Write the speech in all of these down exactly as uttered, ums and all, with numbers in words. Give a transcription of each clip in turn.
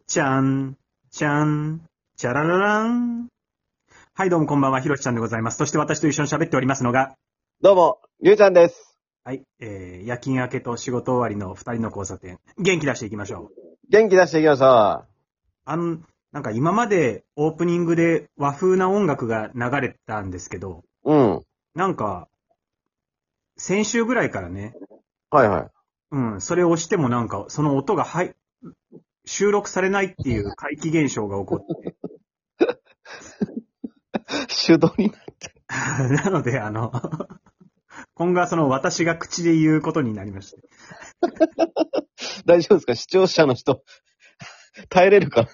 ちゃん、ちゃん、チャラララン。はい、どうもこんばんは、ひろしちゃんでございます。そして私と一緒に喋っておりますのが、 どうも、りゅうちゃんです。 はい、えー、夜勤明けと仕事終わりの二人の交差点、元気出していきましょう。 元気出していきましょあの、なんか今までオープニングで和風な音楽が流れたんですけど、 う。うん。 なんか、先週ぐらいからね、 はいはい。 うん、それを押してもなんか、その音がはい収録されないっていう怪奇現象が起こって、 手動になって。 なので、あの、今後はその私が口で言うことになりました。 大丈夫ですか？視聴者の人、耐えれるか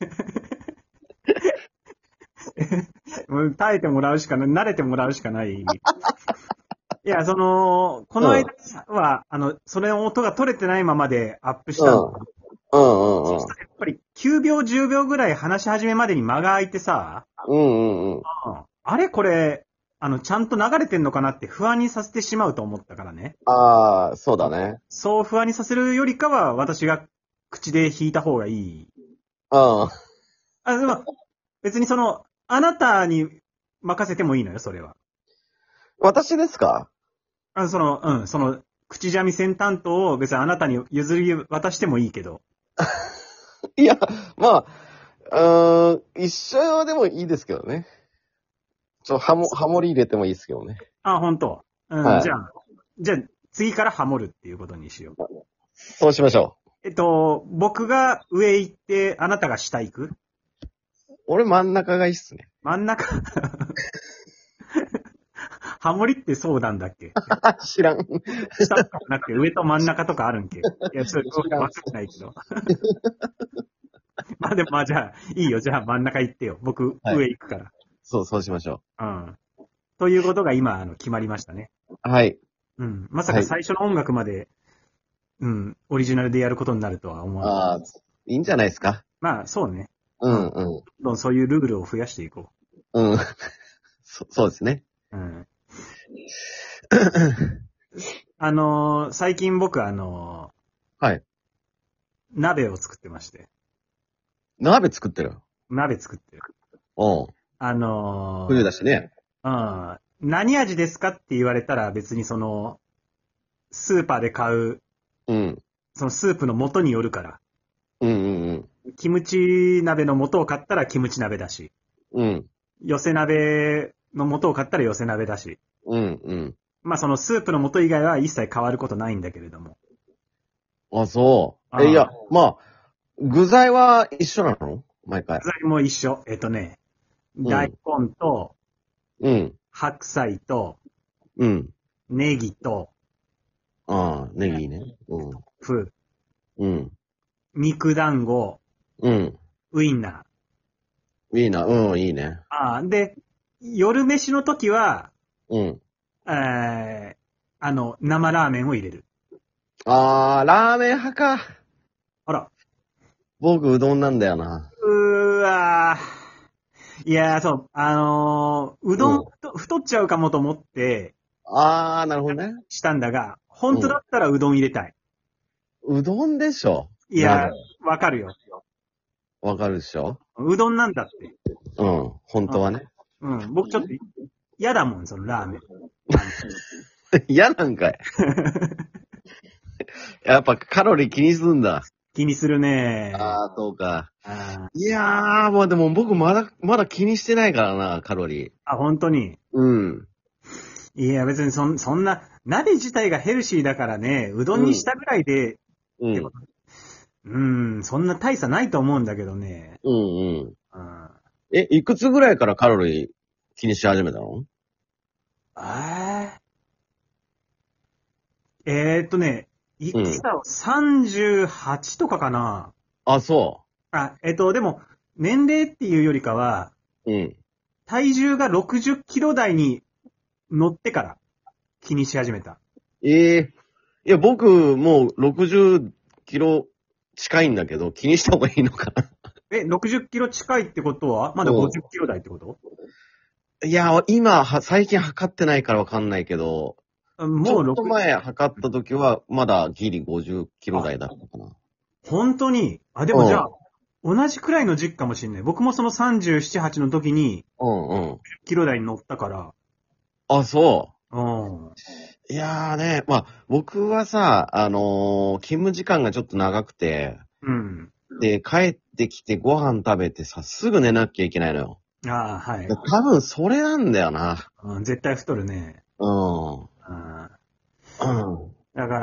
もう耐えてもらうしかない、慣れてもらうしかない。いや、その、このうん。 間は、あの、それの音が取れてないままでアップしうん。 たの。 うんうんうん。 やっぱりきゅうびょう、じゅうびょうぐらい話し始めまでに間が空いてさ、 うんうんうん。 うんあれこれ、あの、ちゃんと流れてんのかなって不安にさせてしまうと思ったからね。 ああ、そうだね。 そう不安にさせるよりかは、私が口で弾いた方がいい。 うん。 あ、でも、別にその、あなたに任せてもいいのよ、それは。 私ですか？ あその、うん、その、口三味線担当を別にあなたに譲り渡してもいいけど。 いや、まあ、うーん、一緒でもいいですけどね。ちょ、ハモ、ハモリ入れてもいいですけどね。 あ、本当。うん、 はいじゃあ、じゃあ、次からハモるっていうことにしよう。 そうしましょえっと、僕が上行って、あなたが下行く？ う。俺真ん中がいいっすね。 真ん中ハモリってそうなんだっけ？ 知らん。 下とかなくて上と真ん中とかあるんけ？いや、ちょっと知らんわかんないけど。まあでもまあじゃあ、いいよ。じゃあ真ん中行ってよ。僕、 はい上行くから。 そう、そうしましょうん。ということが今、あの、決まりましたね。 う。はい。 うん。まさか最初の音楽まで、うん、オリジナルでやることになるとは思わなかった。 ああ、いいんじゃないですか。 まあ、そうね。 うんうん。 どんどんそういうルールを増やしていこうん。そ、そうですね。 う。うん。あのー最近僕あのはい。 ー鍋を作ってまして。 鍋作ってる。 鍋作ってる。 うん。 あのー冬だしね。 うん。何味ですかって言われたら別にその、スーパーで買う、 うん。 そのスープの素によるから。 うんうんキムチ鍋の素を買ったらキムチ鍋だし。 うん。うん。 寄せ鍋の素を買ったら寄せ鍋だし。 うんうん。 まあそのスープの素以外は一切変わることないんだけれども。 あ、そああう。え、いや、まあ、具材は一緒なの毎回具。材も一緒。えっとね、 ん大根とうん。 白菜とうん。 ネギとああ、ネギいいね。うん。 ふ、 うん。 肉団子、 うん。 ウインナいいな。うん、いいね。 ー。ああ、で、夜飯の時は、 うん。 えー、あの、生ラーメンを入れる。 あー、ラーメン派か。 あら。 僕、うどんなんだよな。 うーわー。いやー、そう、あのーうどんうんと太っちゃうかもと思ってあー、なるほどね。 したんだが、本当だったらうどん入れたい。 うどんでしょ。 いや鍋ー、わかるよ。 わかるでしょ。 うどんなんだって。 うん。本当はね。 うん、僕ちょっと嫌だもん、そのラーメン。 嫌なんかい。やっぱカロリー気にするんだ。 気にするねー。 ああ、そうか。 あいやー、もうでも僕まだ、まだ気にしてないからな、カロリー。 あ、本当に。 うん。 いや、別にそんそんな、鍋自体がヘルシーだからね、うどんにしたぐらいで、 うん。 うーん、そんな大差ないと思うんだけどね。 うんうん。 うんえ、いくつぐらいからカロリー気にし始めたの？ えー、えーっとね、いうんくつだろう、さんじゅうはちとかかな。 あ、そあ、えっと、でも、年齢っていうよりかは、 う。うん。 体重がろくじゅっキロ台に乗ってから気にし始めた。 ええいや、僕、もうろくじゅっキロ近いんだけど、気にした方がいいのかな。 え、ろくじゅっキロ近いってことはまだうんごじゅっキロ台ってこと？ いや、今、は最近測ってないからわかんないけど、 あもうちょっとろく、 前測った時は、まだギリごじゅっキロ台だったかな。 本当にあ、でもじゃあ、 同じくらいの時期かもしんない。僕もそのさんじゅうなな、はちの時に、 うんうん。 キロ台に乗ったから。 あ、そうん。 う。いやーね、まあ、僕はさ、あのー勤務時間がちょっと長くて、 うん。 で、帰ってきてご飯食べてさ、すぐ寝なきゃいけないのよ。 ああ、はい。 多分それなんだよな。 うん、絶対太るね。 うん。 うん。 うん。 だから、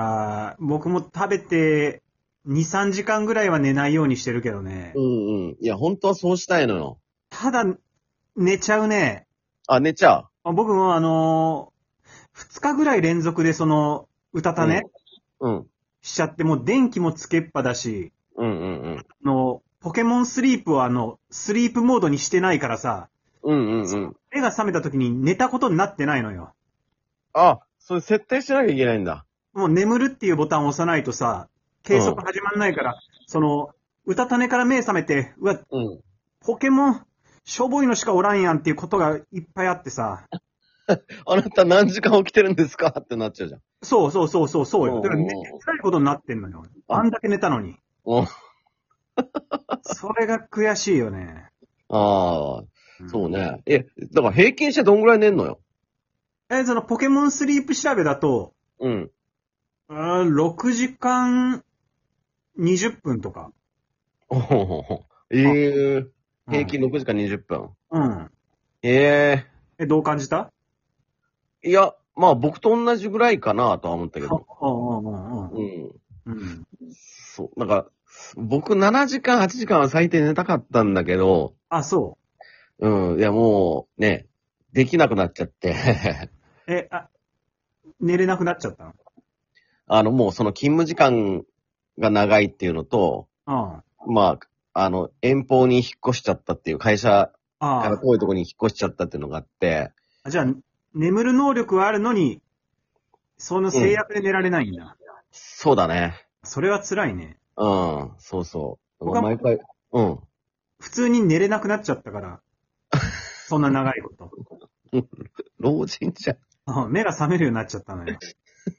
僕も食べて、に、さんじかんぐらいは寝ないようにしてるけどね。 うんうん。いや、本当はそうしたいのよ。 ただ、寝ちゃうね。 あ、寝ちゃあ僕もあのー、ふつかぐらい連続でその、うたう。うん。 た寝うん。 しちゃって、もう電気もつけっぱだし、 うんうんうん。 あの、ポケモンスリープをあの、スリープモードにしてないからさ、 うんうんうん。 目が覚めた時に寝たことになってないのよ。 あ、それ設定しなきゃいけないんだ。 もう眠るっていうボタンを押さないとさ、計測始まんないから、その、うたた寝から目覚めて、うわ、 うん。 ポケモン、しょぼいのしかおらんやんっていうことがいっぱいあってさ、 あなた何時間起きてるんですかってなっちゃうじゃん。 そうそうそうそうそうよ。 うんだから寝てないことになってんのよ。 ああんだけ寝たのに。 うん。 それが悔しいよね。 ああ、 うんそうね。え、だから平均してどんぐらい寝んのよ。 え、そのポケモンスリープ調べだと、 うん。 あーろくじかんにじゅっぷんとか。 おほほほええうん平均ろくじかんにじゅっぷん。 うん。 ええ、どう感じた？ えいや、まあ僕と同じぐらいかなとは思ったけど。 うんうんうんうん。 うん。うん。 そう。なんか、僕ななじかん、はちじかんは最低寝たかったんだけど、 あ、そうん。いやもう、ね、できなくなっちゃって。 う。え、あ、寝れなくなっちゃったの？ あの、もうその勤務時間が長いっていうのと、 うん。あまあ、あの、遠方に引っ越しちゃったっていう、会社からあ。 遠いところに引っ越しちゃったっていうのがあって、 じゃあ、眠る能力はあるのに、その制うん。 約で寝られないんだ。 そうだね。 それは辛いね。 うん、そうそう。 僕は毎回、うん。 普通に寝れなくなっちゃったから、そんな長いこと。 老人じゃん。 うん目が覚めるようになっちゃったのよ。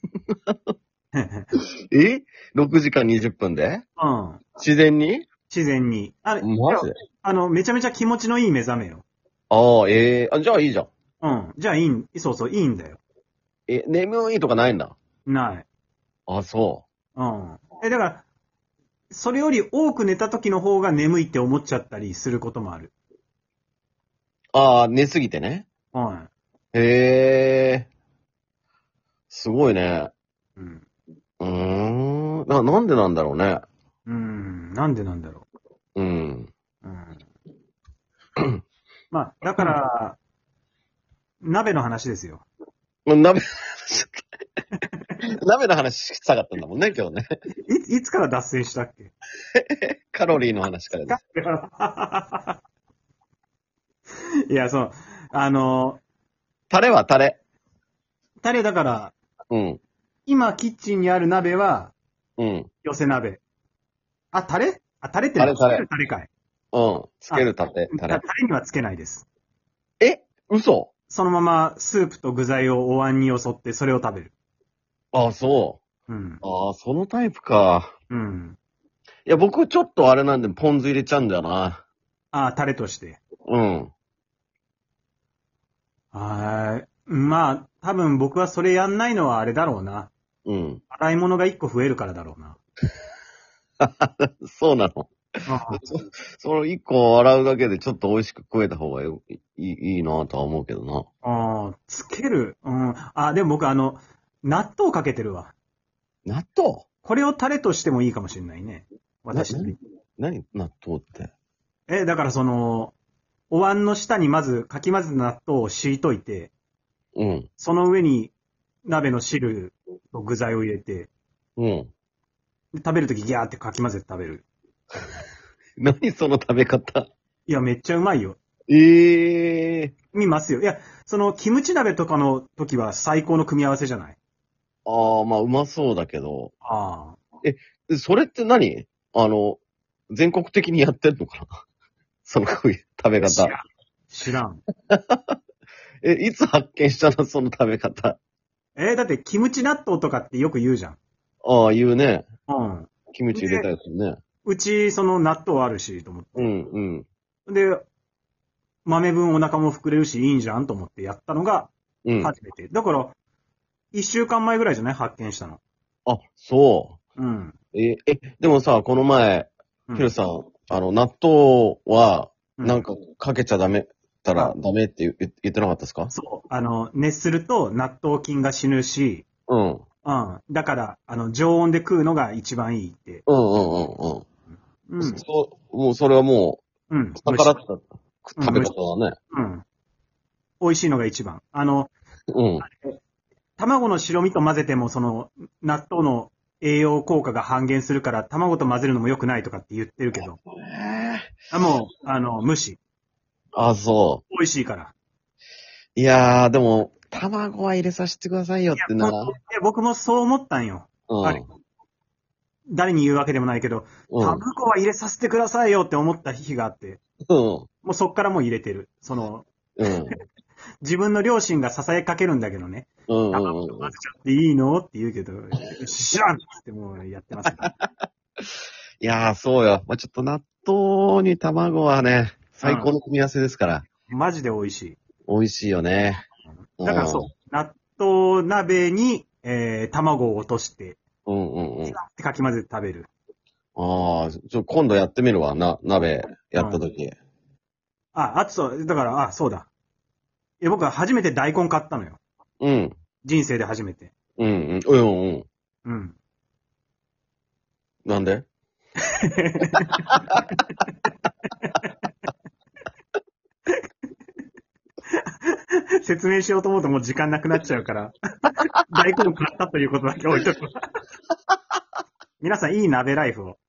え ?ろく 時間にじゅっぷんでうん。 自然に自然に。あれ、いやマジであの、めちゃめちゃ気持ちのいい目覚めよ。 ああ、ええあ、じゃあいいじゃん。 うん。じゃあいいん、そうそう、いいんだよ。 え、眠いとかないんだ。 ない。 あ、そうん。え、だから、それより多く寝た時の方が眠いって思っちゃったりすることもある。 う。ああ、寝すぎてね。 はへえ、すごいね。 い。うん。 うーん。な、なんでなんだろうね。 うん。なんでなんだろうん。 う。うん。まあ、だから、鍋の話ですよ。 鍋、鍋の話したかったんだもんね、今日ね。 い、いつから脱線したっけ？ カロリーの話からです。 いや、そう。あの、 タレはタレ。 タレだから、 うん。 今キッチンにある鍋は、 うん。 寄せ鍋。あ、タレあ、タレってのはタレタレつけるタレかい。 うん。つけるタレ、タレ。 タレにはつけないです。 え嘘そのままスープと具材をお椀によそってそれを食べる。 あ、そうんう。。ああ、そのタイプか。 うん。 いや、僕ちょっとあれなんでポン酢入れちゃうんだよな。 あ、タレとして。 うん。 はい。まあ、多分僕はそれやんないのはあれだろうな。 うん。 洗い物が一個増えるからだろうな。 そうなの。 あその一個洗うだけでちょっと美味しく食えた方がよいいいいなとは思うけどな。 あ、つける。うん。あ、でも僕あの、納豆かけてるわ。 納豆これをタレとしてもいいかもしれないね。私。 な何納豆って。 え、だからその、お椀の下にまずかき混ぜた納豆を敷いといて、 うん。 その上に鍋の汁と具材を入れて、 うん。 で食べるときギャーってかき混ぜて食べる。 何その食べ方。 いや、めっちゃうまいよ。 ええ見ますよ。いや、その、キムチ鍋とかの時は最高の組み合わせじゃない？ ー。ああ、まあうまそうだけど。 ああ。 それって何あの、全国的にやってんのかなその食い食べ方。 知らん。知らん。 え、いつ発見したのその食べ方。 えーだってキムチ納豆とかってよく言うじゃん。 ああ、言うね。 うん。 キムチ入れたやつね。 うち、その納豆あるし、と思って。 うんうん。 で、豆分お腹も膨れるし、いいんじゃんと思ってやったのが、 うん。 初めて。だから、一週間前ぐらいじゃない発見したの。 あ、そうん。 う。え、え、でもさ、この前、 うんヒロさん、あの、納豆は、 うんなんか、かけちゃダメたらあダメって言言言ってなかったですか？ そう。あの、熱すると納豆菌が死ぬし、 うん。 うん。だから、あの、常温で食うのが一番いいって。 うんうんうんうん。 うん。 そう、もうそれはもうん。 う、逆らったうん食べ方だね。 うん。美味しいのが一番。あの、 うん。 卵の白身と混ぜても、その、納豆の栄養効果が半減するから、卵と混ぜるのも良くないとかって言ってるけど、あもう、あの、無視。 あ、そ美味しいから。 う。いやー、でも、卵は入れさせてくださいよってな。 いや僕もそう思ったんよ。 うん。 あれ誰に言うわけでもないけど、 うん。 卵は入れさせてくださいよって思った日があって、 うん。 もうそっからもう入れてる。その、 うん。 自分の両親が支えかけるんだけどね。 うん。うん。 卵と混ぜちゃっていいのって言うけど、知らんってもうやってます、ね。 いやー、そうよ。まあ、ちょっと納豆に卵はね、最高の組み合わせですから。 マジで美味しい。 美味しいよね。 だからそう、納豆鍋に、えー、卵を落として、 うんうんうん。 ってかき混ぜて食べる。 ああ、ちょ、今度やってみるわ。な、鍋、やった時。 あ、あとそう、だから、あ、そうだ。いや、僕は初めて大根買ったのよ。 うん。 人生で初めて。 うんうん。うんうん。 うん。 なんで？ 説明しようと思うともう時間なくなっちゃうから、大根買ったということだけ置いとく。皆さんいい鍋ライフを。